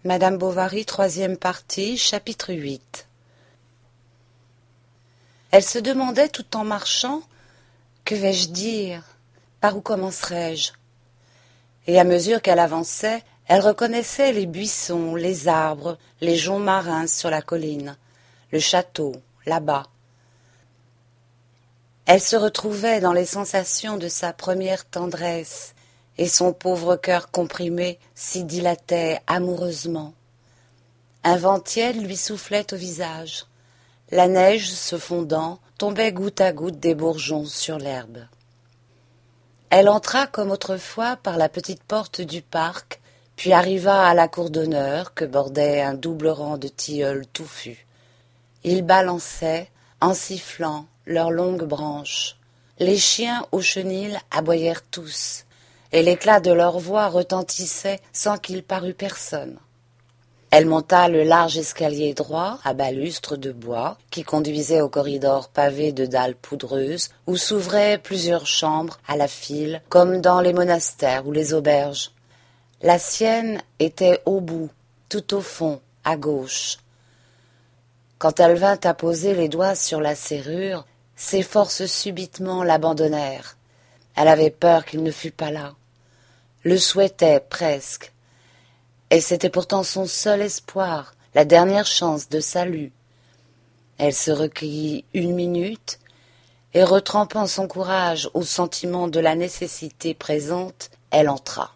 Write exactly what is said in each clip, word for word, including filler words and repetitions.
Madame Bovary, troisième partie, chapitre huit. Elle se demandait tout en marchant « Que vais-je dire ? Par où commencerai-je » Et à mesure qu'elle avançait, elle reconnaissait les buissons, les arbres, les joncs marins sur la colline, le château, là-bas. Elle se retrouvait dans les sensations de sa première tendresse, et son pauvre cœur comprimé s'y dilatait amoureusement. Un vent tiède lui soufflait au visage. La neige, se fondant, tombait goutte à goutte des bourgeons sur l'herbe. Elle entra comme autrefois par la petite porte du parc, puis arriva à la cour d'honneur que bordait un double rang de tilleuls touffus. Ils balançaient, en sifflant, leurs longues branches. Les chiens au chenil aboyèrent tous, et l'éclat de leur voix retentissait sans qu'il parût personne. Elle monta le large escalier droit, à balustres de bois, qui conduisait au corridor pavé de dalles poudreuses, où s'ouvraient plusieurs chambres à la file, comme dans les monastères ou les auberges. La sienne était au bout, tout au fond, à gauche. Quand elle vint à poser les doigts sur la serrure, ses forces subitement l'abandonnèrent. Elle avait peur qu'il ne fût pas là. Le souhaitait presque. Et c'était pourtant son seul espoir, la dernière chance de salut. Elle se recueillit une minute, et retrempant son courage au sentiment de la nécessité présente, elle entra.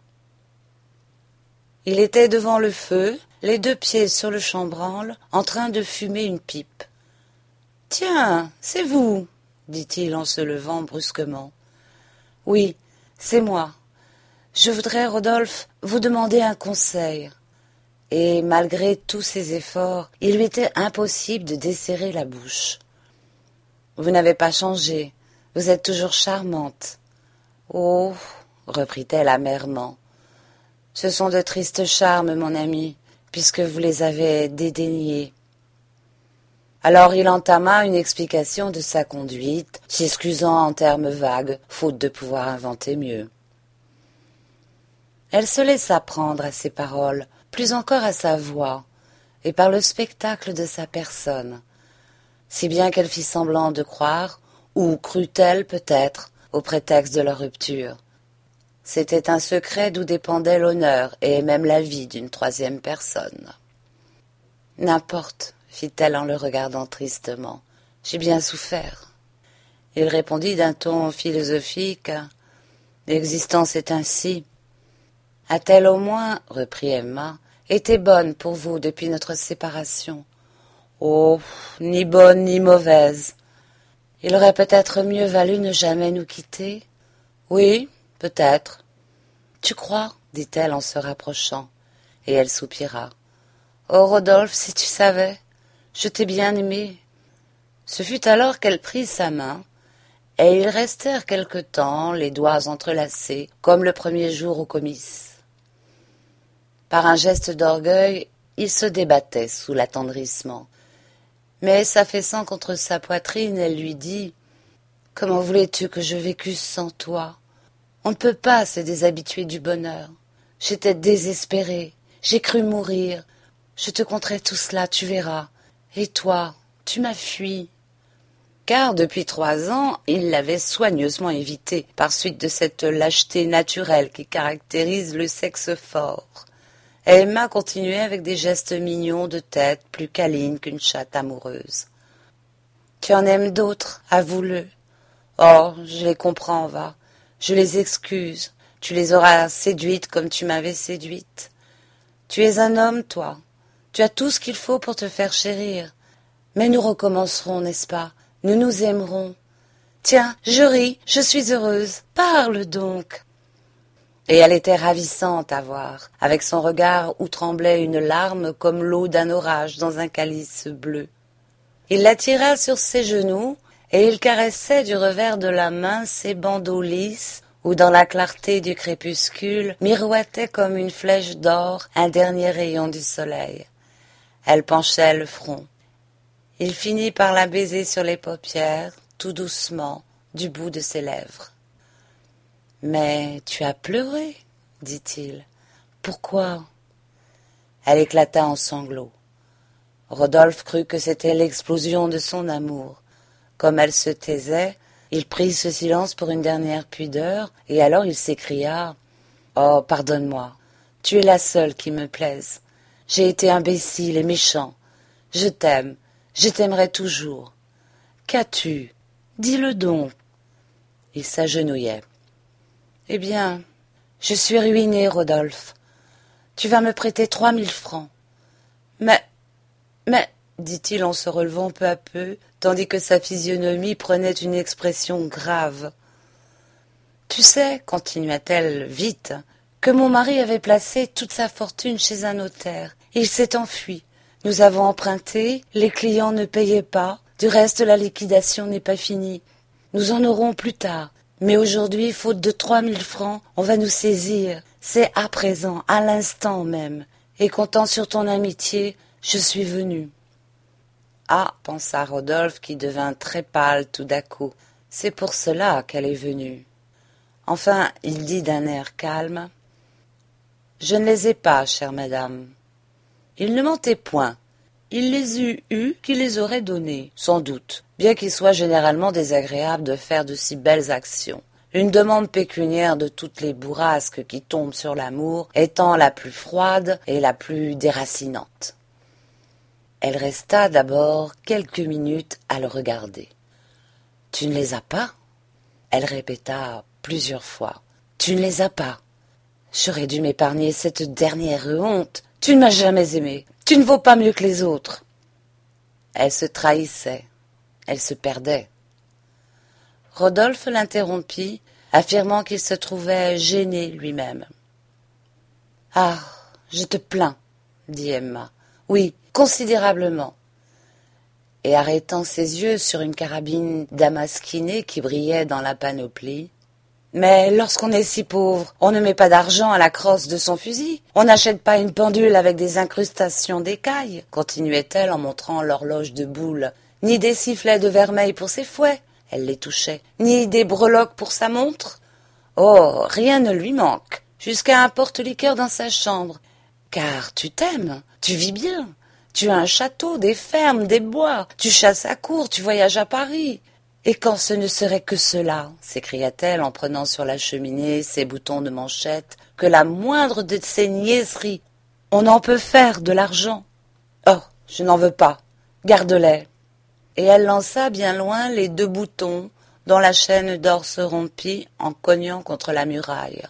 Il était devant le feu, les deux pieds sur le chambranle, en train de fumer une pipe. « Tiens, c'est vous !» dit-il en se levant brusquement. « Oui, c'est moi. Je voudrais, Rodolphe, vous demander un conseil. » Et malgré tous ses efforts, il lui était impossible de desserrer la bouche. « Vous n'avez pas changé, vous êtes toujours charmante. »« Oh !» reprit-elle amèrement. « Ce sont de tristes charmes, mon ami, puisque vous les avez dédaignés. » Alors il entama une explication de sa conduite, s'excusant en termes vagues, faute de pouvoir inventer mieux. Elle se laissa prendre à ses paroles, plus encore à sa voix, et par le spectacle de sa personne, si bien qu'elle fit semblant de croire, ou crut-elle peut-être, au prétexte de leur rupture. C'était un secret d'où dépendait l'honneur et même la vie d'une troisième personne. « N'importe, » fit-elle en le regardant tristement, « j'ai bien souffert. » Il répondit d'un ton philosophique, « L'existence est ainsi. » A-t-elle au moins, reprit Emma, été bonne pour vous depuis notre séparation? Oh, ni bonne ni mauvaise. Il aurait peut-être mieux valu ne jamais nous quitter? Oui, peut-être. Tu crois? dit-elle en se rapprochant, et elle soupira. Oh, Rodolphe, si tu savais, je t'ai bien aimé. Ce fut alors qu'elle prit sa main, et ils restèrent quelque temps, les doigts entrelacés, comme le premier jour au comice. Par un geste d'orgueil, il se débattait sous l'attendrissement. Mais s'affaissant contre sa poitrine, elle lui dit « Comment voulais-tu que je vécusse sans toi? On ne peut pas se déshabituer du bonheur. J'étais désespérée, j'ai cru mourir. Je te conterai tout cela, tu verras. Et toi, tu m'as fui. » Car depuis trois ans, il l'avait soigneusement évité, par suite de cette lâcheté naturelle qui caractérise le sexe fort. Emma continuait avec des gestes mignons de tête, plus câlines qu'une chatte amoureuse. « Tu en aimes d'autres, avoue-le. Oh, je les comprends, va. Je les excuse. Tu les auras séduites comme tu m'avais séduite. Tu es un homme, toi. Tu as tout ce qu'il faut pour te faire chérir. Mais nous recommencerons, n'est-ce pas? Nous nous aimerons. Tiens, je ris, je suis heureuse. Parle donc. » Et elle était ravissante à voir, avec son regard où tremblait une larme comme l'eau d'un orage dans un calice bleu. Il la tira sur ses genoux, et il caressait du revers de la main ses bandeaux lisses, où dans la clarté du crépuscule miroitait comme une flèche d'or un dernier rayon du soleil. Elle penchait le front. Il finit par la baiser sur les paupières, tout doucement, du bout de ses lèvres. « Mais tu as pleuré, dit-il. Pourquoi ? » Elle éclata en sanglots. Rodolphe crut que c'était l'explosion de son amour. Comme elle se taisait, il prit ce silence pour une dernière pudeur, et alors il s'écria « Oh, pardonne-moi, tu es la seule qui me plaise. J'ai été imbécile et méchant. Je t'aime, je t'aimerai toujours. Qu'as-tu? Dis-le donc. » Il s'agenouillait. « Eh bien, je suis ruiné, Rodolphe. Tu vas me prêter trois mille francs. Mais, mais, dit-il en se relevant peu à peu, tandis que sa physionomie prenait une expression grave. Tu sais, continua-t-elle vite, que mon mari avait placé toute sa fortune chez un notaire. Il s'est enfui. Nous avons emprunté, les clients ne payaient pas, du reste la liquidation n'est pas finie. Nous en aurons plus tard. Mais aujourd'hui, faute de trois mille francs, on va nous saisir. C'est à présent, à l'instant même. Et comptant sur ton amitié, je suis venu. Ah, pensa Rodolphe qui devint très pâle tout d'un coup. C'est pour cela qu'elle est venue. Enfin, il dit d'un air calme. Je ne les ai pas, chère madame. Il ne mentait point. Il les eût eus qui les aurait donnés, sans doute, bien qu'il soit généralement désagréable de faire de si belles actions. Une demande pécuniaire de toutes les bourrasques qui tombent sur l'amour étant la plus froide et la plus déracinante. Elle resta d'abord quelques minutes à le regarder. « Tu ne les as pas ?» Elle répéta plusieurs fois. « Tu ne les as pas. J'aurais dû m'épargner cette dernière honte. Tu ne m'as jamais aimé. Tu ne vaux pas mieux que les autres. » Elle se trahissait. Elle se perdait. Rodolphe l'interrompit, affirmant qu'il se trouvait gêné lui-même. « Ah, je te plains, » dit Emma. « Oui, considérablement. » Et arrêtant ses yeux sur une carabine damasquinée qui brillait dans la panoplie. « Mais lorsqu'on est si pauvre, on ne met pas d'argent à la crosse de son fusil. On n'achète pas une pendule avec des incrustations d'écailles, » continuait-elle en montrant l'horloge de boule, « ni des sifflets de vermeil pour ses fouets. » Elle les touchait. « Ni des breloques pour sa montre. Oh, rien ne lui manque, jusqu'à un porte-liqueur dans sa chambre. Car tu t'aimes, tu vis bien. Tu as un château, des fermes, des bois. Tu chasses à court, tu voyages à Paris. Et quand ce ne serait que cela, s'écria-t-elle en prenant sur la cheminée ses boutons de manchette, que la moindre de ces niaiseries, on en peut faire de l'argent. Oh, je n'en veux pas. Garde-les. » Et elle lança bien loin les deux boutons dont la chaîne d'or se rompit en cognant contre la muraille.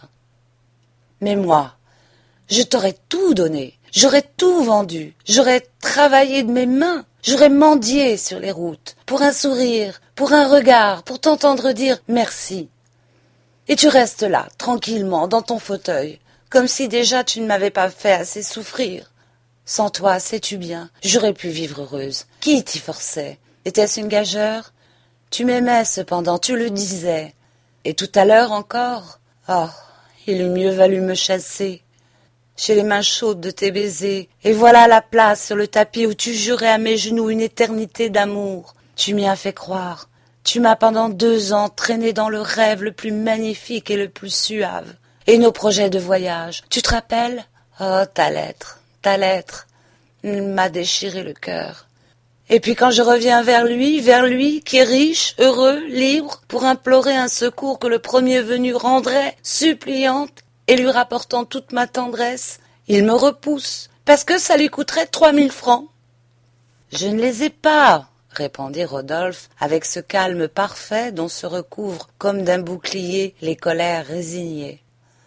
« Mais moi, je t'aurais tout donné, j'aurais tout vendu, j'aurais travaillé de mes mains, j'aurais mendié sur les routes, pour un sourire, pour un regard, pour t'entendre dire merci. Et tu restes là, tranquillement, dans ton fauteuil, comme si déjà tu ne m'avais pas fait assez souffrir. Sans toi, sais-tu bien, j'aurais pu vivre heureuse. Qui t'y forçait? Était-ce une gageure? Tu m'aimais cependant, tu le disais. Et tout à l'heure encore? Oh, il eût mieux valu me chasser. J'ai les mains chaudes de tes baisers, et voilà la place sur le tapis où tu jurais à mes genoux une éternité d'amour. Tu m'y as fait croire. Tu m'as pendant deux ans traîné dans le rêve le plus magnifique et le plus suave. Et nos projets de voyage, tu te rappelles? Oh, ta lettre, ta lettre, m'a déchiré le cœur. Et puis quand je reviens vers lui, vers lui, qui est riche, heureux, libre, pour implorer un secours que le premier venu rendrait, suppliante, et lui rapportant toute ma tendresse, il me repousse, parce que ça lui coûterait trois mille francs. Je ne les ai pas, répondit Rodolphe, avec ce calme parfait dont se recouvrent comme d'un bouclier les colères résignées.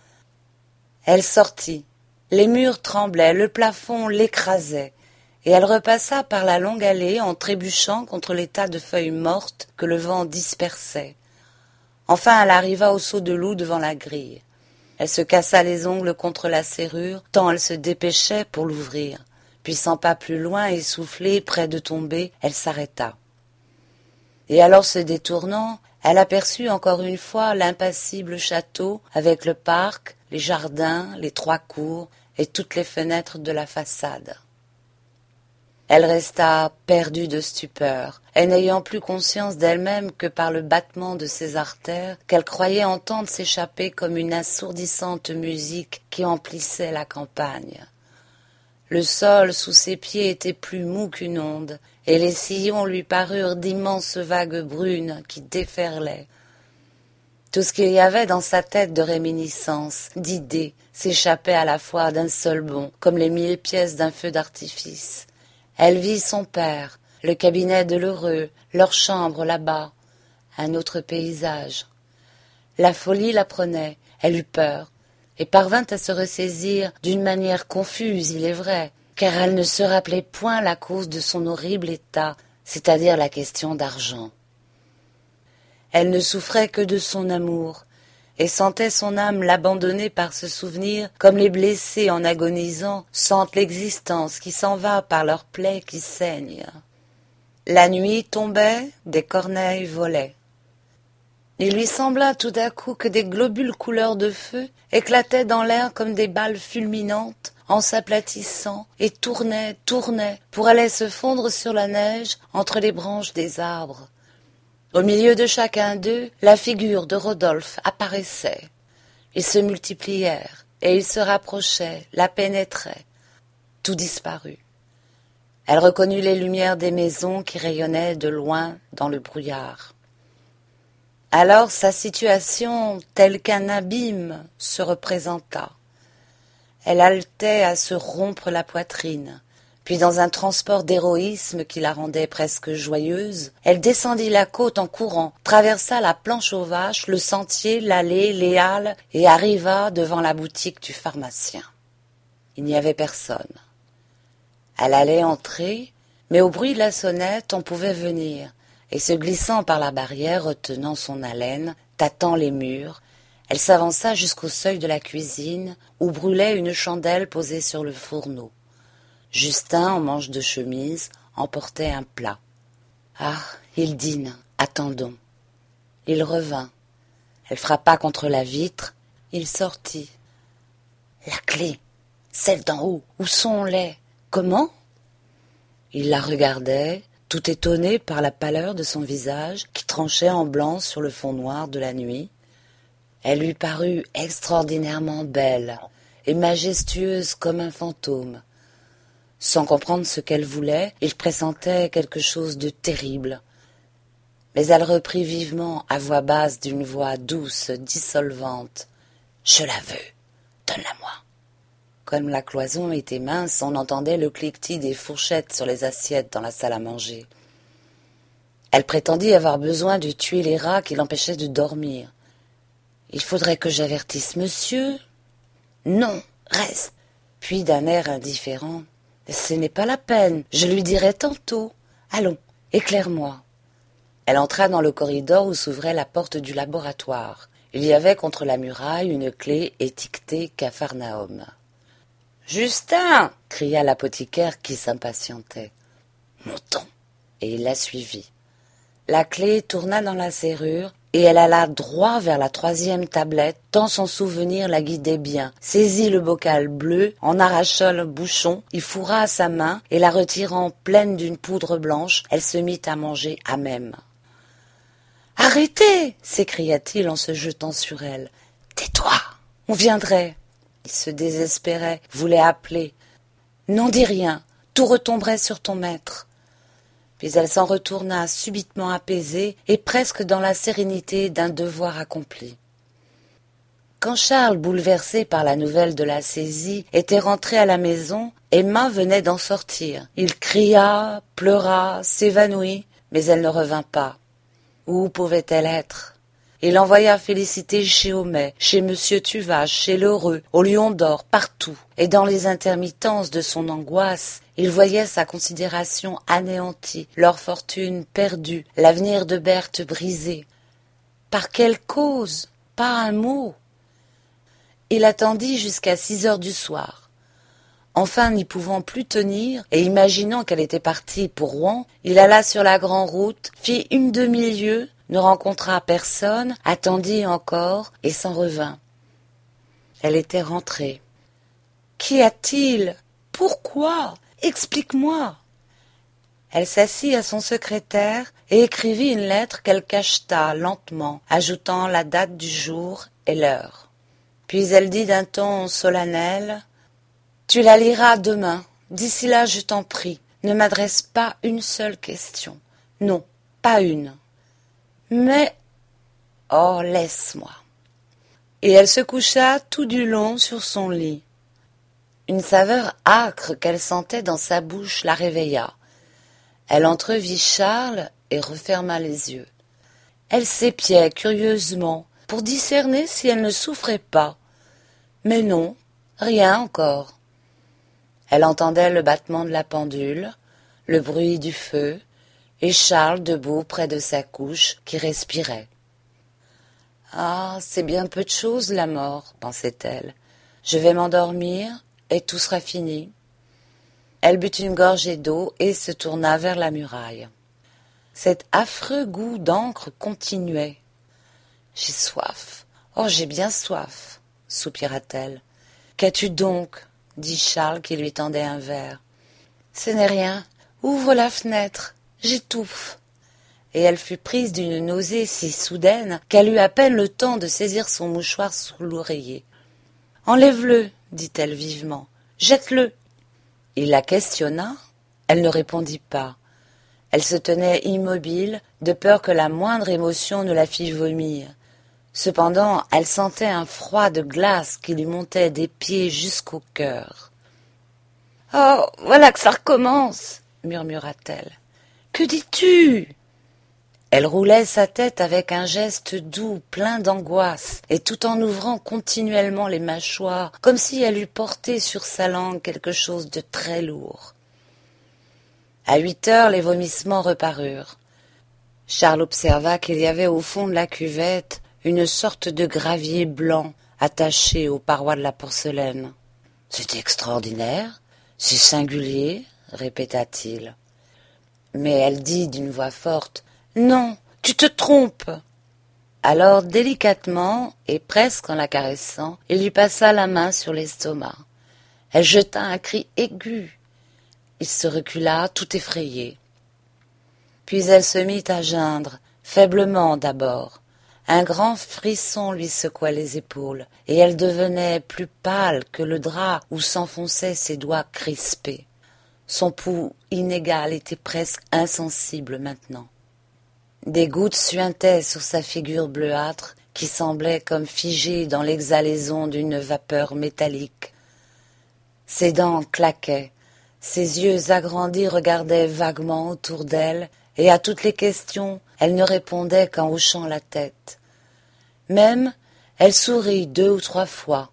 Elle sortit. Les murs tremblaient, le plafond l'écrasait. Et elle repassa par la longue allée en trébuchant contre les tas de feuilles mortes que le vent dispersait. Enfin, elle arriva au seau de loup devant la grille. Elle se cassa les ongles contre la serrure, tant elle se dépêchait pour l'ouvrir. Puis, cent pas plus loin, essoufflée, près de tomber, elle s'arrêta. Et alors, se détournant, elle aperçut encore une fois l'impassible château, avec le parc, les jardins, les trois cours et toutes les fenêtres de la façade. Elle resta perdue de stupeur, et n'ayant plus conscience d'elle-même que par le battement de ses artères, qu'elle croyait entendre s'échapper comme une assourdissante musique qui emplissait la campagne. Le sol sous ses pieds était plus mou qu'une onde, et les sillons lui parurent d'immenses vagues brunes qui déferlaient. Tout ce qu'il y avait dans sa tête de réminiscences, d'idées, s'échappait à la fois d'un seul bond, comme les mille pièces d'un feu d'artifice. Elle vit son père, le cabinet de l'heureux, leur chambre là-bas, un autre paysage. La folie la prenait, elle eut peur, et parvint à se ressaisir d'une manière confuse, il est vrai, car elle ne se rappelait point la cause de son horrible état, c'est-à-dire la question d'argent. Elle ne souffrait que de son amour, et sentait son âme l'abandonner par ce souvenir, comme les blessés en agonisant sentent l'existence qui s'en va par leurs plaies qui saignent. La nuit tombait, des corneilles volaient. Il lui sembla tout d'un coup que des globules couleur de feu éclataient dans l'air comme des balles fulminantes en s'aplatissant et tournaient, tournaient pour aller se fondre sur la neige entre les branches des arbres. Au milieu de chacun d'eux, la figure de Rodolphe apparaissait. Ils se multiplièrent et ils se rapprochaient, la pénétraient. Tout disparut. Elle reconnut les lumières des maisons qui rayonnaient de loin dans le brouillard. Alors sa situation, telle qu'un abîme, se représenta. Elle haletait à se rompre la poitrine, puis dans un transport d'héroïsme qui la rendait presque joyeuse, elle descendit la côte en courant, traversa la planche aux vaches, le sentier, l'allée, les halles, et arriva devant la boutique du pharmacien. Il n'y avait personne. Elle allait entrer, mais au bruit de la sonnette on pouvait venir, et se glissant par la barrière, retenant son haleine, tâtant les murs, elle s'avança jusqu'au seuil de la cuisine, où brûlait une chandelle posée sur le fourneau. Justin, en manche de chemise, emportait un plat. « Ah, il dîne, attendons. » Il revint. Elle frappa contre la vitre. Il sortit. « La clé, celle d'en haut, où sont-les? Comment ?» Il la regardait, tout étonné par la pâleur de son visage qui tranchait en blanc sur le fond noir de la nuit. Elle lui parut extraordinairement belle et majestueuse comme un fantôme. Sans comprendre ce qu'elle voulait, il pressentait quelque chose de terrible. Mais elle reprit vivement, à voix basse, d'une voix douce, dissolvante. « Je la veux, donne-la-moi. » Comme la cloison était mince, on entendait le cliquetis des fourchettes sur les assiettes dans la salle à manger. Elle prétendit avoir besoin de tuer les rats qui l'empêchaient de dormir. « Il faudrait que j'avertisse monsieur. »« Non, reste. » Puis d'un air indifférent. « Ce n'est pas la peine, je lui dirai tantôt. Allons, éclaire-moi. » Elle entra dans le corridor où s'ouvrait la porte du laboratoire. Il y avait contre la muraille une clé étiquetée Capharnaüm. « Justin !» cria l'apothicaire qui s'impatientait. « Montons !» Et il la suivit. La clé tourna dans la serrure et elle alla droit vers la troisième tablette, tant son souvenir la guidait bien. Saisit le bocal bleu, en arracha le bouchon, y fourra à sa main et la retirant pleine d'une poudre blanche, elle se mit à manger à même. « Arrêtez !» s'écria-t-il en se jetant sur elle. « Tais-toi, on viendrait !» Il se désespérait, voulait appeler. « N'en dis rien, tout retomberait sur ton maître. » Puis elle s'en retourna subitement apaisée et presque dans la sérénité d'un devoir accompli. Quand Charles, bouleversé par la nouvelle de la saisie, était rentré à la maison, Emma venait d'en sortir. Il cria, pleura, s'évanouit, mais elle ne revint pas. Où pouvait-elle être ? Il envoya féliciter chez Homais, chez Monsieur Tuvache, chez Lheureux, au Lion d'Or, partout. Et dans les intermittences de son angoisse, il voyait sa considération anéantie, leur fortune perdue, l'avenir de Berthe brisé. Par quelle cause ? Pas un mot. Il attendit jusqu'à six heures du soir. Enfin, n'y pouvant plus tenir, et imaginant qu'elle était partie pour Rouen, il alla sur la grande route, fit une demi-lieue, ne rencontra personne, attendit encore et s'en revint. Elle était rentrée. « Qu'y a-t-il ? Pourquoi ? Explique-moi » Elle s'assit à son secrétaire et écrivit une lettre qu'elle cacheta lentement, ajoutant la date du jour et l'heure. Puis elle dit d'un ton solennel « Tu la liras demain, D'ici là, je t'en prie, ne m'adresse pas une seule question. Non, pas une. Mais, oh, laisse-moi. » Et elle se coucha tout du long sur son lit. Une saveur âcre qu'elle sentait dans sa bouche la réveilla. Elle entrevit Charles et referma les yeux. Elle s'épiait curieusement pour discerner si elle ne souffrait pas. Mais non, rien encore. Elle entendait le battement de la pendule, le bruit du feu, et Charles debout près de sa couche qui respirait. « Ah, c'est bien peu de chose la mort, pensait-elle. Je vais m'endormir et tout sera fini. » Elle but une gorgée d'eau et se tourna vers la muraille. Cet affreux goût d'encre continuait. « J'ai soif. Oh, j'ai bien soif, » soupira-t-elle. « Qu'as-tu donc ?» dit Charles qui lui tendait un verre. « Ce n'est rien. Ouvre la fenêtre. J'étouffe. » Et elle fut prise d'une nausée si soudaine qu'elle eut à peine le temps de saisir son mouchoir sous l'oreiller. « Enlève-le, dit-elle vivement. Jette-le. » Il la questionna. Elle ne répondit pas. Elle se tenait immobile, de peur que la moindre émotion ne la fît vomir. Cependant, elle sentait un froid de glace qui lui montait des pieds jusqu'au cœur. « Oh, voilà que ça recommence !» murmura-t-elle. « Que dis-tu » Elle roulait sa tête avec un geste doux, plein d'angoisse, et tout en ouvrant continuellement les mâchoires, comme si elle eût porté sur sa langue quelque chose de très lourd. À huit heures, les vomissements reparurent. Charles observa qu'il y avait au fond de la cuvette une sorte de gravier blanc attaché aux parois de la porcelaine. « C'est extraordinaire, c'est singulier, » répéta-t-il. Mais elle dit d'une voix forte, « Non, tu te trompes !» Alors, délicatement, et presque en la caressant, il lui passa la main sur l'estomac. Elle jeta un cri aigu. Il se recula, tout effrayé. Puis elle se mit à geindre, faiblement d'abord. Un grand frisson lui secoua les épaules, et elle devenait plus pâle que le drap où s'enfonçaient ses doigts crispés. Son pouls inégal était presque insensible maintenant. Des gouttes suintaient sur sa figure bleuâtre qui semblait comme figée dans l'exhalaison d'une vapeur métallique. Ses dents claquaient, ses yeux agrandis regardaient vaguement autour d'elle, et à toutes les questions, elle ne répondait qu'en hochant la tête. Même, elle sourit deux ou trois fois.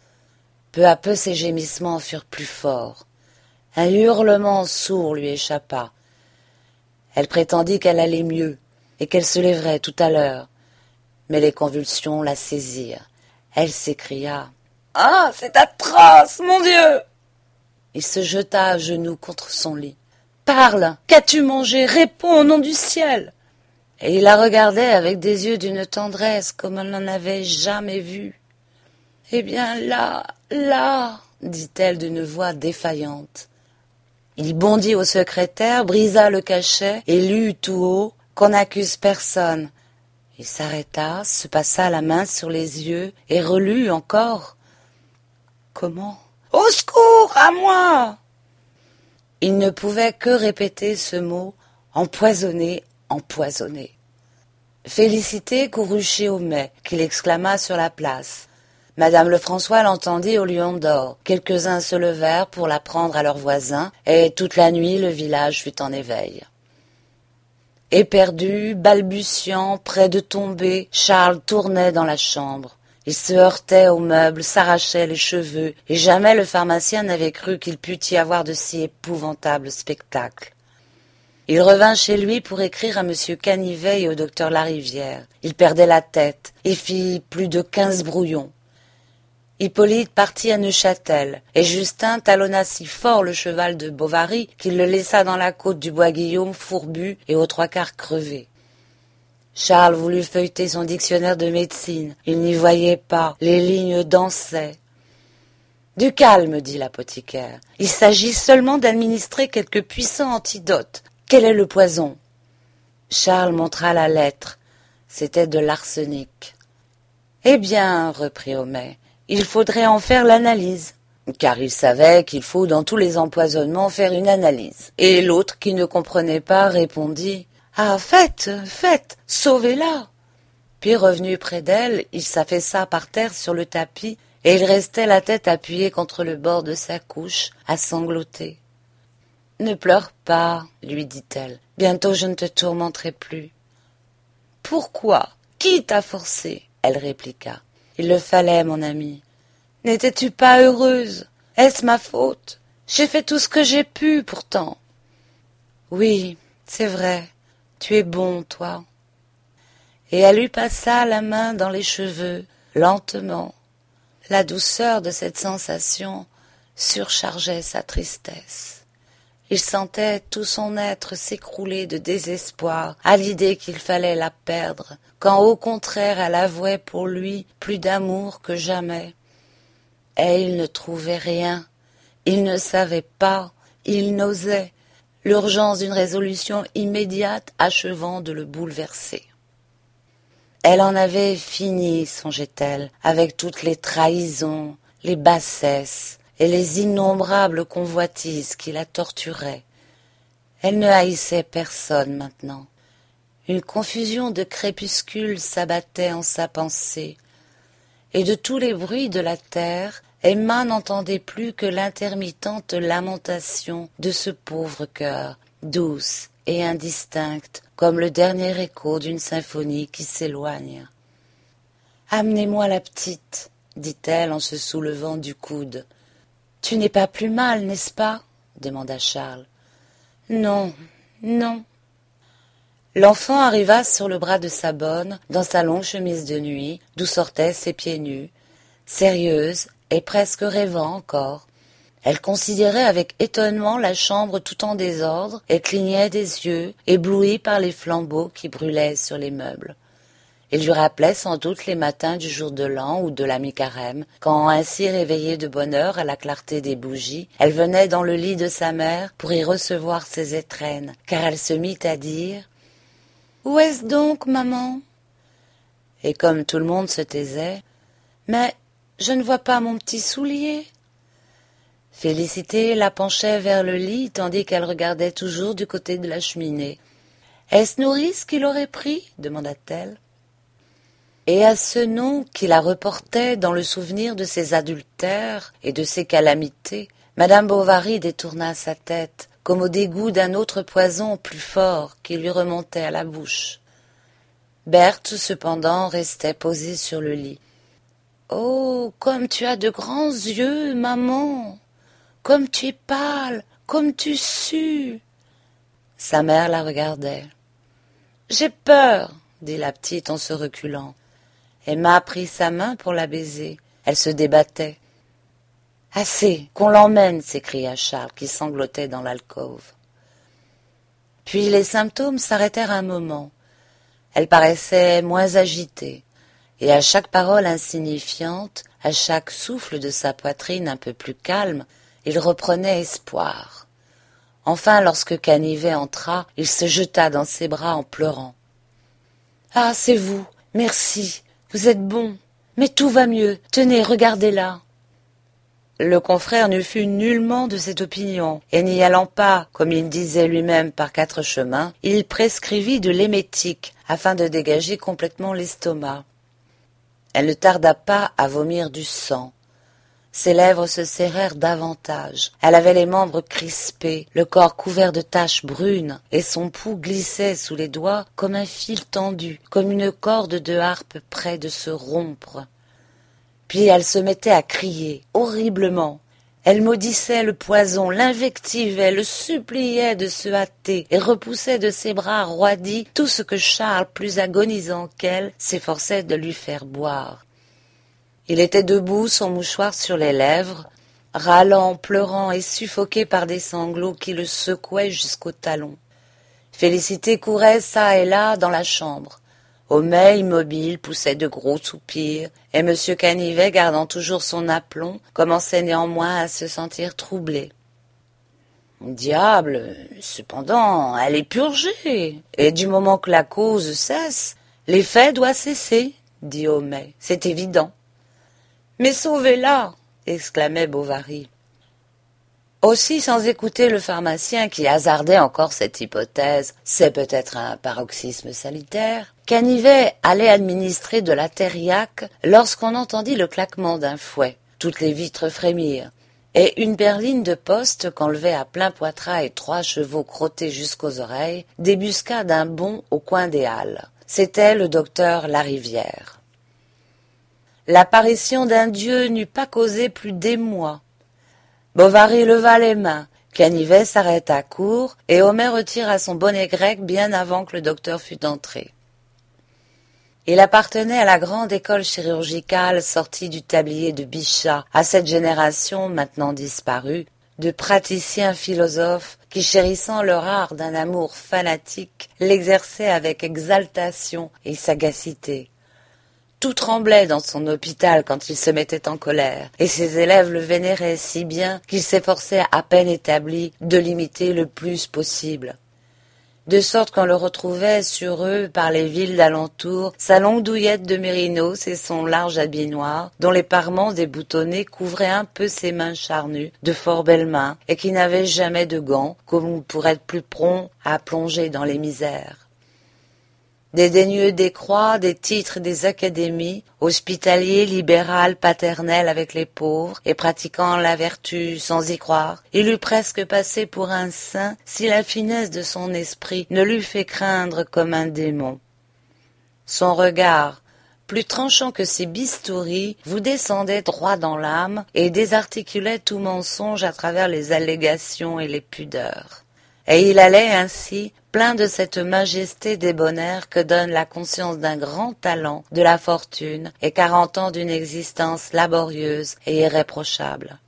Peu à peu, ses gémissements furent plus forts. Un hurlement sourd lui échappa. Elle prétendit qu'elle allait mieux, et qu'elle se lèverait tout à l'heure. Mais les convulsions la saisirent. Elle s'écria « Ah, c'est atroce, mon Dieu !» Il se jeta à genoux contre son lit. « Parle, qu'as-tu mangé? Réponds au nom du ciel !» Et il la regardait avec des yeux d'une tendresse comme elle n'en avait jamais vu. « Eh bien là, là !» dit-elle d'une voix défaillante. Il bondit au secrétaire, brisa le cachet et lut tout haut qu'on n'accuse personne. Il s'arrêta, se passa la main sur les yeux et relut encore. Comment? Au secours, à moi! Il ne pouvait que répéter ce mot, empoisonné, empoisonné. Félicité courut chez Homais, qu'il exclama sur la place. Madame Lefrançois l'entendit au lion d'or. Quelques-uns se levèrent pour la prendre à leurs voisins, et toute la nuit le village fut en éveil. Éperdu, balbutiant, près de tomber, Charles tournait dans la chambre. Il se heurtait aux meubles, s'arrachait les cheveux, et jamais le pharmacien n'avait cru qu'il pût y avoir de si épouvantables spectacles. Il revint chez lui pour écrire à M. Canivet et au docteur Larivière. Il perdait la tête et fit plus de quinze brouillons. Hippolyte partit à Neuchâtel, et Justin talonna si fort le cheval de Bovary qu'il le laissa dans la côte du Bois-Guillaume fourbu et aux trois quarts crevé. Charles voulut feuilleter son dictionnaire de médecine. Il n'y voyait pas, les lignes dansaient. « Du calme, dit l'apothicaire. Il s'agit seulement d'administrer quelque puissant antidote. Quel est le poison ?» Charles montra la lettre. C'était de l'arsenic. « Eh bien, reprit Homais, il faudrait en faire l'analyse. car il savait qu'il faut dans tous les empoisonnements faire une analyse. Et l'autre, qui ne comprenait pas, répondit « Ah, faites, faites, sauvez-la !» Puis revenu près d'elle, il s'affaissa par terre sur le tapis, et il restait la tête appuyée contre le bord de sa couche, à sangloter. « Ne pleure pas, lui dit-elle, bientôt je ne te tourmenterai plus. »« Pourquoi ? Qui t'a forcé ?» elle répliqua. « Il le fallait, mon ami. N'étais-tu pas heureuse? Est-ce ma faute? J'ai fait tout ce que j'ai pu, pourtant. »« Oui, c'est vrai, tu es bon, toi. » Et elle lui passa la main dans les cheveux, lentement. La douceur de cette sensation surchargeait sa tristesse. Il sentait tout son être s'écrouler de désespoir à l'idée qu'il fallait la perdre, quand au contraire elle avouait pour lui plus d'amour que jamais. Et il ne trouvait rien, il ne savait pas, il n'osait, l'urgence d'une résolution immédiate achevant de le bouleverser. Elle en avait fini, songeait-elle, avec toutes les trahisons, les bassesses et les innombrables convoitises qui la torturaient. Elle ne haïssait personne maintenant. Une confusion de crépuscule s'abattait en sa pensée, et de tous les bruits de la terre, Emma n'entendait plus que l'intermittente lamentation de ce pauvre cœur, douce et indistincte, comme le dernier écho d'une symphonie qui s'éloigne. « Amenez-moi la petite, » dit-elle en se soulevant du coude. « Tu n'es pas plus mal, n'est-ce pas ?» demanda Charles. « Non, non. » L'enfant arriva sur le bras de sa bonne, dans sa longue chemise de nuit, d'où sortaient ses pieds nus. Sérieuse et presque rêvant encore, elle considérait avec étonnement la chambre tout en désordre et clignait des yeux, éblouie par les flambeaux qui brûlaient sur les meubles. Il lui rappelait sans doute les matins du jour de l'an ou de la mi-carême, quand, ainsi réveillée de bonne heure à la clarté des bougies, elle venait dans le lit de sa mère pour y recevoir ses étrennes, car elle se mit à dire « Où est-ce donc, maman ?» Et comme tout le monde se taisait, « Mais je ne vois pas mon petit soulier. » Félicité la penchait vers le lit tandis qu'elle regardait toujours du côté de la cheminée. « Est-ce Nourrice qui l'aurait pris ?» demanda-t-elle. Et à ce nom qui la reportait dans le souvenir de ses adultères et de ses calamités, Madame Bovary détourna sa tête, comme au dégoût d'un autre poison plus fort qui lui remontait à la bouche. Berthe, cependant, restait posée sur le lit. « Oh, comme tu as de grands yeux, maman! Comme tu es pâle, comme tu sues !» Sa mère la regardait. « J'ai peur, » dit la petite en se reculant. Emma prit sa main pour la baiser. Elle se débattait. « Assez, qu'on l'emmène !» s'écria Charles, qui sanglotait dans l'alcôve. Puis les symptômes s'arrêtèrent un moment. Elle paraissait moins agitée, et à chaque parole insignifiante, à chaque souffle de sa poitrine un peu plus calme, il reprenait espoir. Enfin, lorsque Canivet entra, il se jeta dans ses bras en pleurant. « Ah, c'est vous, merci, vous êtes bon, mais tout va mieux, tenez, regardez-la. » Le confrère ne fut nullement de cette opinion, et n'y allant pas, comme il disait lui-même, par quatre chemins, il prescrivit de l'émétique, afin de dégager complètement l'estomac. Elle ne tarda pas à vomir du sang. Ses lèvres se serrèrent davantage. Elle avait les membres crispés, le corps couvert de taches brunes, et son pouls glissait sous les doigts comme un fil tendu, comme une corde de harpe près de se rompre. Puis elle se mettait à crier, horriblement. Elle maudissait le poison, l'invectivait, le suppliait de se hâter, et repoussait de ses bras roidis tout ce que Charles, plus agonisant qu'elle, s'efforçait de lui faire boire. Il était debout, son mouchoir sur les lèvres, râlant, pleurant et suffoqué par des sanglots qui le secouaient jusqu'au talon. Félicité courait çà et là dans la chambre. Homais, immobile, poussait de gros soupirs, et M. Canivet, gardant toujours son aplomb, commençait néanmoins à se sentir troublé. « Diable, cependant, elle est purgée, et du moment que la cause cesse, l'effet doit cesser, dit Homais, c'est évident. » « Mais sauvez-la !» exclamait Bovary. Aussi, sans écouter le pharmacien qui hasardait encore cette hypothèse, c'est peut-être un paroxysme sanitaire, Canivet allait administrer de la thériaque lorsqu'on entendit le claquement d'un fouet. Toutes les vitres frémirent, et une berline de poste qu'enlevait à plein poitrail trois chevaux crottés jusqu'aux oreilles débusqua d'un bond au coin des halles. C'était le docteur Larivière. L'apparition d'un dieu n'eût pas causé plus d'émoi. Bovary leva les mains, Canivet s'arrêta court, et Homais retira son bonnet grec bien avant que le docteur fût entré. Il appartenait à la grande école chirurgicale sortie du tablier de Bichat, à cette génération maintenant disparue, de praticiens philosophes qui, chérissant leur art d'un amour fanatique, l'exerçaient avec exaltation et sagacité. Tout tremblait dans son hôpital quand il se mettait en colère, et ses élèves le vénéraient si bien qu'il s'efforçait à peine établi de l'imiter le plus possible. De sorte qu'on le retrouvait sur eux par les villes d'alentour, sa longue douillette de mérinos et son large habit noir, dont les parements déboutonnés couvraient un peu ses mains charnues, de fort belles mains, et qui n'avaient jamais de gants, comme pour être plus prompt à plonger dans les misères. Dédaigneux des croix, des titres, des académies, hospitalier, libéral, paternel avec les pauvres, et pratiquant la vertu sans y croire, il eût presque passé pour un saint si la finesse de son esprit ne l'eût fait craindre comme un démon. Son regard, plus tranchant que ses bistouris, vous descendait droit dans l'âme et désarticulait tout mensonge à travers les allégations et les pudeurs. Et il allait ainsi, plein de cette majesté débonnaire que donne la conscience d'un grand talent, de la fortune, et quarante ans d'une existence laborieuse et irréprochable.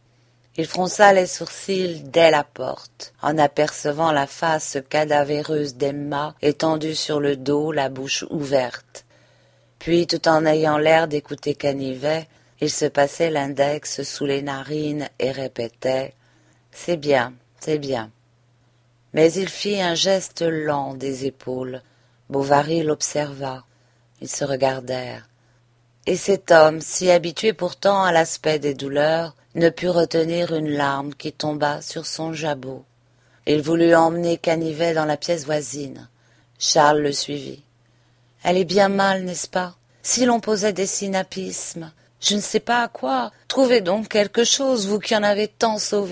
Il fronça les sourcils dès la porte, en apercevant la face cadavéreuse d'Emma étendue sur le dos, la bouche ouverte. Puis, tout en ayant l'air d'écouter Canivet, il se passait l'index sous les narines et répétait « C'est bien, c'est bien ». Mais il fit un geste lent des épaules. Bovary l'observa. Ils se regardèrent. Et cet homme, si habitué pourtant à l'aspect des douleurs, ne put retenir une larme qui tomba sur son jabot. Il voulut emmener Canivet dans la pièce voisine. Charles le suivit. « Elle est bien mal, n'est-ce pas? Si l'on posait des sinapismes, je ne sais pas à quoi. Trouvez donc quelque chose, vous qui en avez tant sauvé. »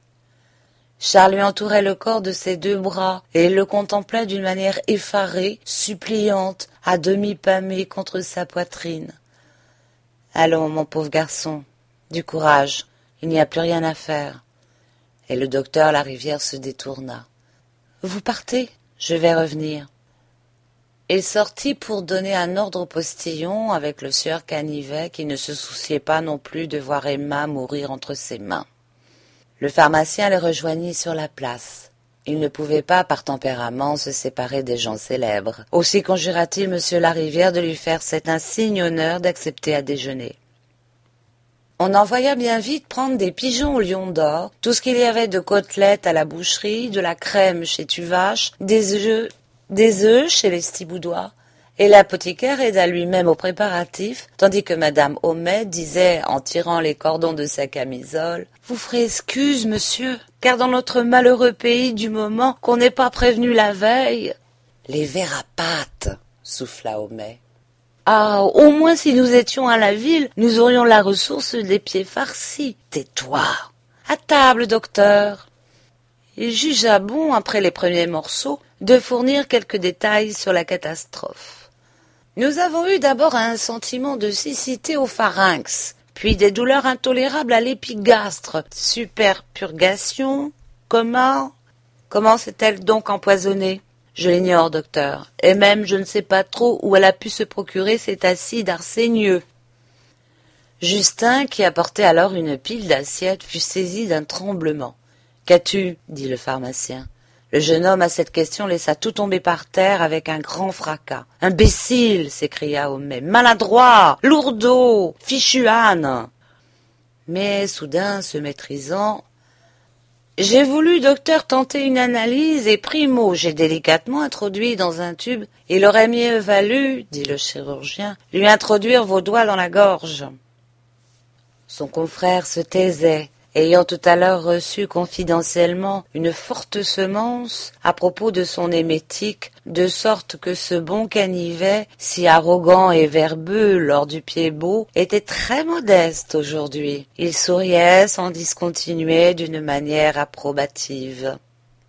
Charles lui entourait le corps de ses deux bras, et il le contemplait d'une manière effarée, suppliante, à demi pâmée contre sa poitrine. « Allons, mon pauvre garçon, du courage, il n'y a plus rien à faire. » Et le docteur Larivière se détourna. « Vous partez, je vais revenir. » Il sortit pour donner un ordre au postillon avec le sieur Canivet qui ne se souciait pas non plus de voir Emma mourir entre ses mains. Le pharmacien les rejoignit sur la place. Il ne pouvait pas, par tempérament, se séparer des gens célèbres. Aussi conjura-t-il M. Larivière de lui faire cet insigne honneur d'accepter à déjeuner. On envoya bien vite prendre des pigeons au lion d'or, tout ce qu'il y avait de côtelettes à la boucherie, de la crème chez Tuvache, des œufs, des œufs chez les Stiboudois, et l'apothicaire aida lui-même aux préparatifs, tandis que madame Homais disait, en tirant les cordons de sa camisole, « Vous ferez excuse, monsieur, car dans notre malheureux pays du moment qu'on n'est pas prévenu la veille... » « Les vers à pattes, souffla Homais. « Ah, au moins si nous étions à la ville, nous aurions la ressource des pieds farcis. Tais-toi. À table, docteur. » Il jugea bon, après les premiers morceaux, de fournir quelques détails sur la catastrophe. Nous avons eu d'abord un sentiment de siccité au pharynx, puis des douleurs intolérables à l'épigastre, superpurgation, coma. Comment s'est-elle donc empoisonnée? Je l'ignore, docteur, et même je ne sais pas trop où elle a pu se procurer cet acide arsénieux. Justin, qui apportait alors une pile d'assiettes, fut saisi d'un tremblement. « Qu'as-tu » dit le pharmacien. Le jeune homme, à cette question, laissa tout tomber par terre avec un grand fracas. « Imbécile !» s'écria Homais. « Maladroit ! Lourdeau ! Fichu âne !» Mais, soudain, se maîtrisant, « J'ai voulu, docteur, tenter une analyse, et primo, j'ai délicatement introduit dans un tube. Il aurait mieux valu, dit le chirurgien, lui introduire vos doigts dans la gorge. » Son confrère se taisait, ayant tout à l'heure reçu confidentiellement une forte semence à propos de son émétique, de sorte que ce bon Canivet, si arrogant et verbeux lors du Pied-Bot, était très modeste aujourd'hui. Il souriait sans discontinuer d'une manière approbative.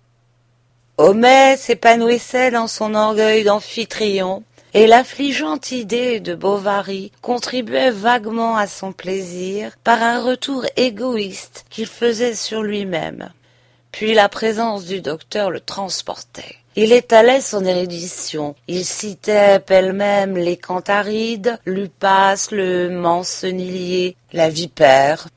Homais s'épanouissait dans son orgueil d'amphitryon, et l'affligeante idée de Bovary contribuait vaguement à son plaisir par un retour égoïste qu'il faisait sur lui-même. Puis la présence du docteur le transportait. Il étalait son érudition, il citait pêle-mêle les cantharides, l'upas, le mancenillier, la vipère.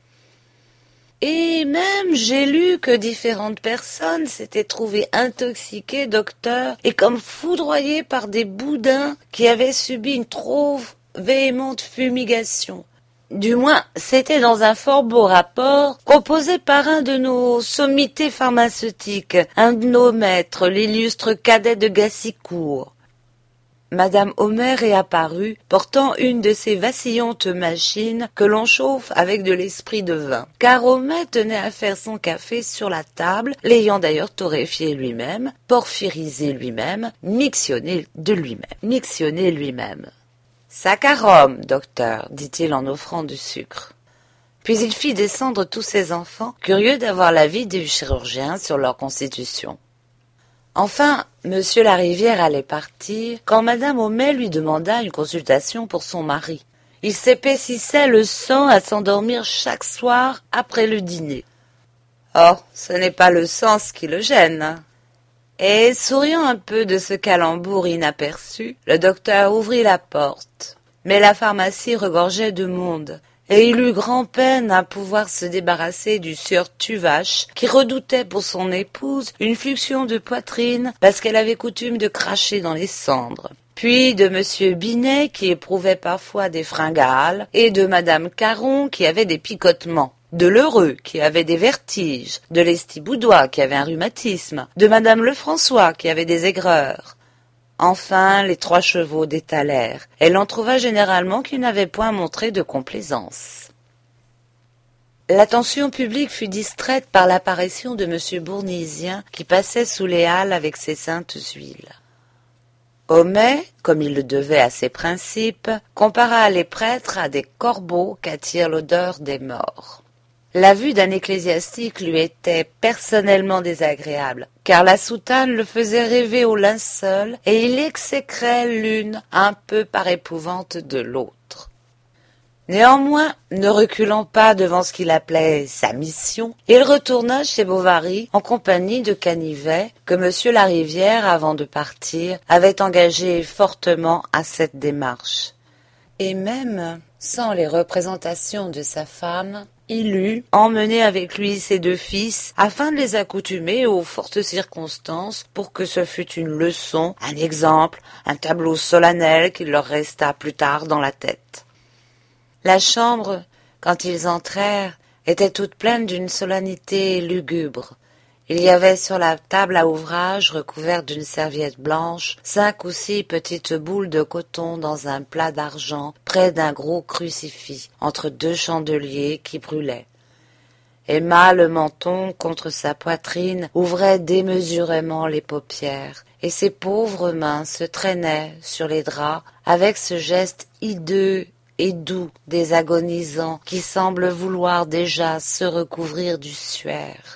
Et même j'ai lu que différentes personnes s'étaient trouvées intoxiquées, docteur, et comme foudroyées par des boudins qui avaient subi une trop véhémente fumigation. Du moins, c'était dans un fort beau rapport composé par un de nos sommités pharmaceutiques, un de nos maîtres, l'illustre cadet de Gassicourt. Madame Homais réapparut, portant une de ces vacillantes machines que l'on chauffe avec de l'esprit de vin. Car Homais tenait à faire son café sur la table, l'ayant d'ailleurs torréfié lui-même, porphyrisé lui-même, mixionné de lui-même, mixionné lui-même. Saccharum, docteur, dit-il en offrant du sucre. Puis il fit descendre tous ses enfants, curieux d'avoir l'avis du chirurgien sur leur constitution. Enfin, Monsieur Larivière allait partir, quand Madame Homais lui demanda une consultation pour son mari. Il s'épaississait le sang à s'endormir chaque soir après le dîner. Oh, ce n'est pas le sens qui le gêne. Et, souriant un peu de ce calembour inaperçu, le docteur ouvrit la porte. Mais la pharmacie regorgeait de monde, et il eut grand-peine à pouvoir se débarrasser du sieur Tuvache, qui redoutait pour son épouse une fluxion de poitrine parce qu'elle avait coutume de cracher dans les cendres. Puis de monsieur Binet, qui éprouvait parfois des fringales, et de madame Caron, qui avait des picotements, de Lheureux, qui avait des vertiges, de Lestiboudois, qui avait un rhumatisme, de madame Lefrançois, qui avait des aigreurs. Enfin, les trois chevaux détalèrent. Elle en trouva généralement qui n'avaient point montré de complaisance. L'attention publique fut distraite par l'apparition de monsieur Bournisien, qui passait sous les halles avec ses saintes huiles. Homais, comme il le devait à ses principes, compara les prêtres à des corbeaux qu'attire l'odeur des morts. La vue d'un ecclésiastique lui était personnellement désagréable, car la soutane le faisait rêver au linceul, et il exécrait l'une un peu par épouvante de l'autre. Néanmoins, ne reculant pas devant ce qu'il appelait sa mission, il retourna chez Bovary en compagnie de Canivet, que monsieur Larivière, avant de partir, avait engagé fortement à cette démarche. Et même, sans les représentations de sa femme, il eut emmené avec lui ses deux fils afin de les accoutumer aux fortes circonstances pour que ce fût une leçon, un exemple, un tableau solennel qui leur resta plus tard dans la tête. La chambre, quand ils entrèrent, était toute pleine d'une solennité lugubre. Il y avait sur la table à ouvrage, recouverte d'une serviette blanche, cinq ou six petites boules de coton dans un plat d'argent, près d'un gros crucifix, entre deux chandeliers qui brûlaient. Emma, le menton contre sa poitrine, ouvrait démesurément les paupières, et ses pauvres mains se traînaient sur les draps avec ce geste hideux et doux des agonisants qui semblent vouloir déjà se recouvrir du suaire.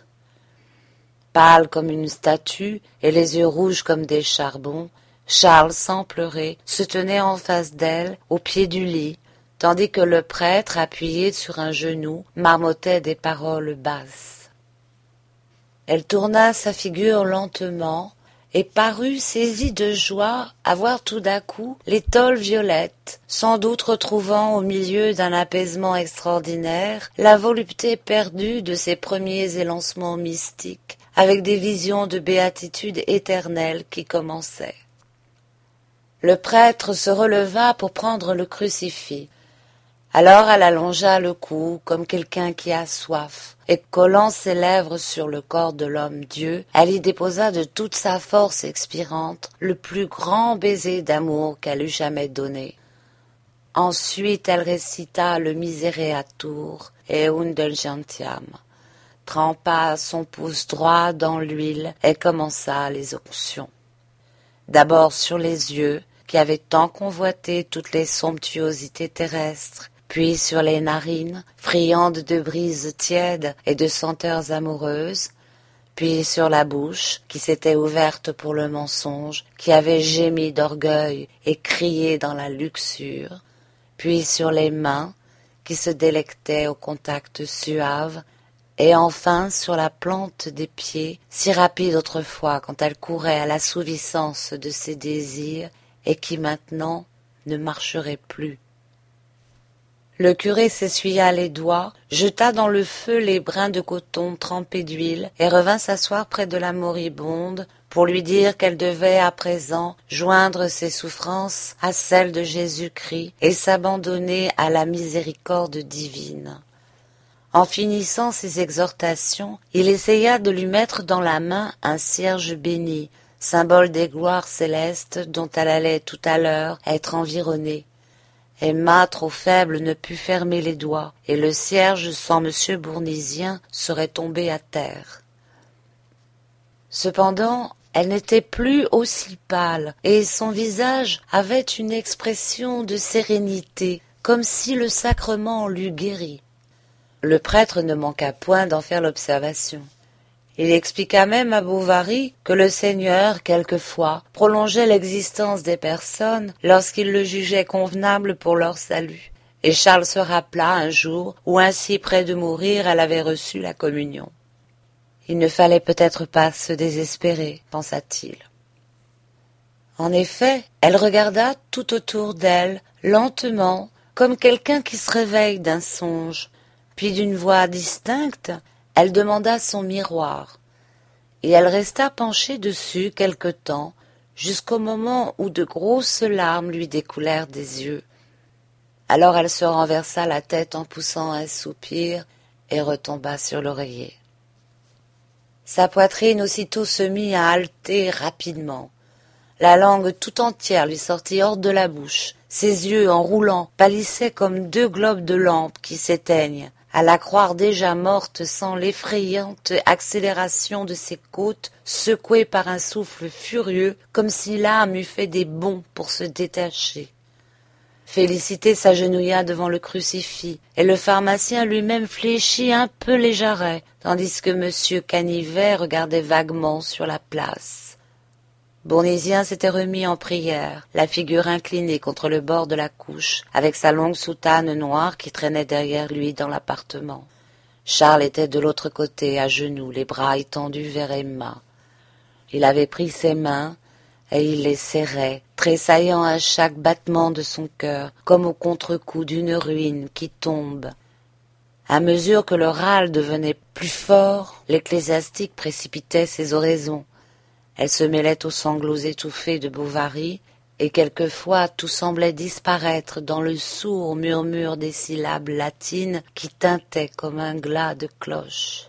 Pâle comme une statue et les yeux rouges comme des charbons, Charles, sans pleurer, se tenait en face d'elle, au pied du lit, tandis que le prêtre, appuyé sur un genou, marmottait des paroles basses. Elle tourna sa figure lentement et parut saisie de joie à voir tout d'un coup l'étole violette, sans doute retrouvant au milieu d'un apaisement extraordinaire la volupté perdue de ses premiers élancements mystiques, avec des visions de béatitude éternelle qui commençaient. Le prêtre se releva pour prendre le crucifix. Alors elle allongea le cou comme quelqu'un qui a soif, et collant ses lèvres sur le corps de l'homme-dieu, elle y déposa de toute sa force expirante le plus grand baiser d'amour qu'elle eût jamais donné. Ensuite elle récita le Misereatur et Indulgentiam, trempa son pouce droit dans l'huile et commença les onctions. D'abord sur les yeux, qui avaient tant convoité toutes les somptuosités terrestres, puis sur les narines, friandes de brises tièdes et de senteurs amoureuses, puis sur la bouche, qui s'était ouverte pour le mensonge, qui avait gémi d'orgueil et crié dans la luxure, puis sur les mains, qui se délectaient au contact suave, et enfin sur la plante des pieds, si rapide autrefois quand elle courait à l'assouvissance de ses désirs, et qui maintenant ne marcherait plus. Le curé s'essuya les doigts, jeta dans le feu les brins de coton trempés d'huile et revint s'asseoir près de la moribonde pour lui dire qu'elle devait à présent joindre ses souffrances à celles de Jésus-Christ et s'abandonner à la miséricorde divine. En finissant ses exhortations, il essaya de lui mettre dans la main un cierge béni, symbole des gloires célestes dont elle allait tout à l'heure être environnée. Emma, trop faible, ne put fermer les doigts, et le cierge sans monsieur Bournisien serait tombé à terre. Cependant, elle n'était plus aussi pâle, et son visage avait une expression de sérénité, comme si le sacrement l'eût guérie. Le prêtre ne manqua point d'en faire l'observation. Il expliqua même à Bovary que le Seigneur, quelquefois, prolongeait l'existence des personnes lorsqu'il le jugeait convenable pour leur salut. Et Charles se rappela un jour où, ainsi près de mourir, elle avait reçu la communion. Il ne fallait peut-être pas se désespérer, pensa-t-il. En effet, elle regarda tout autour d'elle, lentement, comme quelqu'un qui se réveille d'un songe. Puis d'une voix distincte, elle demanda son miroir, et elle resta penchée dessus quelque temps, jusqu'au moment où de grosses larmes lui découlèrent des yeux. Alors elle se renversa la tête en poussant un soupir et retomba sur l'oreiller. Sa poitrine aussitôt se mit à halter rapidement. La langue tout entière lui sortit hors de la bouche. Ses yeux, en roulant, pâlissaient comme deux globes de lampe qui s'éteignent, à la croire déjà morte sans l'effrayante accélération de ses côtes, secouées par un souffle furieux, comme si l'âme eût fait des bonds pour se détacher. Félicité s'agenouilla devant le crucifix, et le pharmacien lui-même fléchit un peu les jarrets, tandis que M. Canivet regardait vaguement sur la place. Bournisien s'était remis en prière, la figure inclinée contre le bord de la couche, avec sa longue soutane noire qui traînait derrière lui dans l'appartement. Charles était de l'autre côté, à genoux, les bras étendus vers Emma. Il avait pris ses mains, et il les serrait, tressaillant à chaque battement de son cœur, comme au contre-coup d'une ruine qui tombe. À mesure que le râle devenait plus fort, l'ecclésiastique précipitait ses oraisons. Elle se mêlait aux sanglots étouffés de Bovary, et quelquefois tout semblait disparaître dans le sourd murmure des syllabes latines qui tintaient comme un glas de cloche.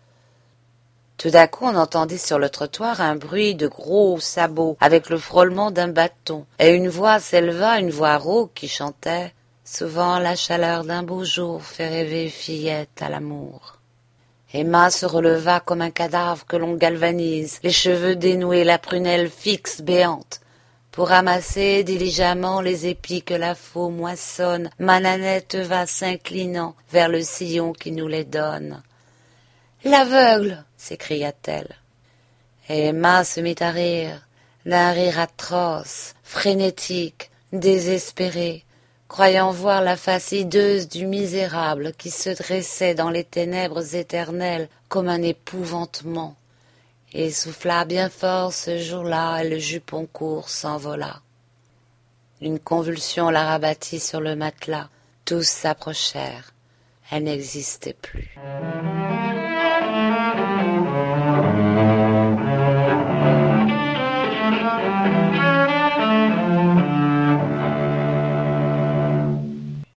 Tout d'un coup on entendit sur le trottoir un bruit de gros sabots avec le frôlement d'un bâton, et une voix s'éleva, une voix rauque qui chantait « Souvent la chaleur d'un beau jour fait rêver fillette à l'amour ». Emma se releva comme un cadavre que l'on galvanise, les cheveux dénoués, la prunelle fixe, béante. Pour ramasser diligemment les épis que la faux moissonne, ma Nanette va s'inclinant vers le sillon qui nous les donne. « L'aveugle !» s'écria-t-elle. Et Emma se mit à rire, d'un rire atroce, frénétique, désespéré, croyant voir la face hideuse du misérable qui se dressait dans les ténèbres éternelles comme un épouvantement. Il souffla bien fort ce jour-là et le jupon court s'envola. Une convulsion la rabattit sur le matelas. Tous s'approchèrent. Elle n'existait plus.